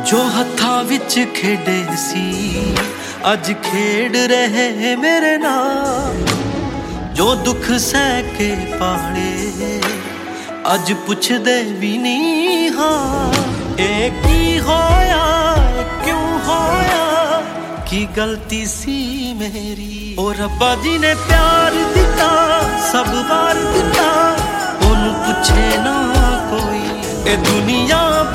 ਜੋ ਹੱਥਾਂ ਵਿੱਚ ਖੇਡੇ ਸੀ ਅੱਜ ਖੇਡ ਰਹੇ ਮੇਰੇ ਨਾਲ, ਜੋ ਦੁੱਖ ਸਹਿ ਕੇ ਪਾਲੇ ਅੱਜ ਪੁੱਛਦੇ ਵੀ ਨਹੀਂ ਹਾਂ। ਇਹ ਕੀ ਹੋਇਆ, ਕਿਉਂ ਹੋਇਆ, ਕੀ ਗਲਤੀ ਸੀ ਮੇਰੀ। ਉਹ ਰੱਬਾ ਜੀ ਨੇ ਪਿਆਰ ਦਿੱਤਾ, ਸਭ ਵਾਰ ਦਿੱਤਾ, ਉਹਨੂੰ ਪੁੱਛੇ ਨਾ ਕੋਈ। ਇਹ ਦੁਨੀਆ